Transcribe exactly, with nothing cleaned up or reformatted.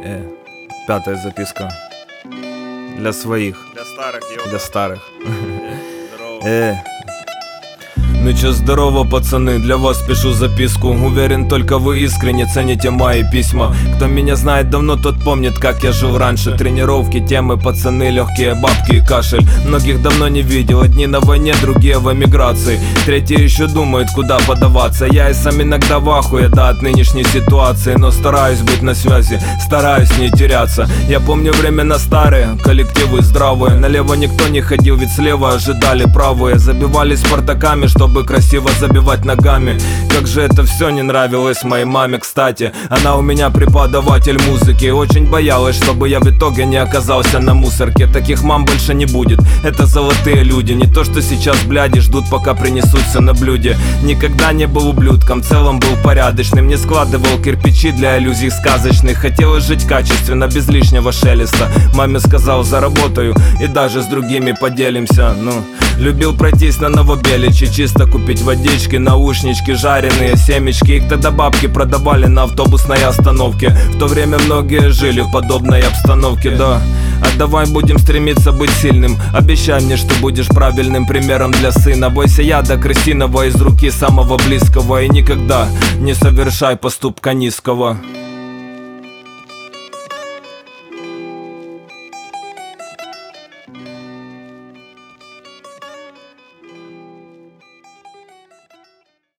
Э, пятая записка. Для своих. Для старых, ёпта. Для старых. Здорово. Э. Ну чё, здорово, пацаны, для вас пишу записку. Уверен, только вы искренне цените мои письма. Кто меня знает давно, тот помнит, как я жил раньше. Тренировки, темы, пацаны, легкие бабки и кашель. Многих давно не видел, одни на войне, другие в эмиграции. Третьи еще думают, куда подаваться. Я и сам иногда в ахуе, да, от нынешней ситуации. Но стараюсь быть на связи, стараюсь не теряться. Я помню времена старые, коллективы здравые. Налево никто не ходил, ведь слева ожидали правые. Забивали спартаками, чтобы красиво забивать ногами. Как же это все не нравилось моей маме, кстати. Она у меня преподаватель музыки. Очень боялась, чтобы я в итоге не оказался на мусорке. Таких мам больше не будет, это золотые люди. Не то что сейчас бляди ждут, пока принесут все на блюде. Никогда не был ублюдком, в целом был порядочным. Не складывал кирпичи для иллюзий сказочных. Хотелось жить качественно, без лишнего шелеста. Маме сказал, заработаю и даже с другими поделимся. Ну, любил пройтись на Новобеличи, чисто купить водички, наушнички, жареные семечки. Их тогда бабки продавали на автобусной остановке. В то время многие жили в подобной обстановке, да. А давай будем стремиться быть сильным. Обещай мне, что будешь правильным примером для сына. Бойся яда крысиного из руки самого близкого. И никогда не совершай поступка низкого.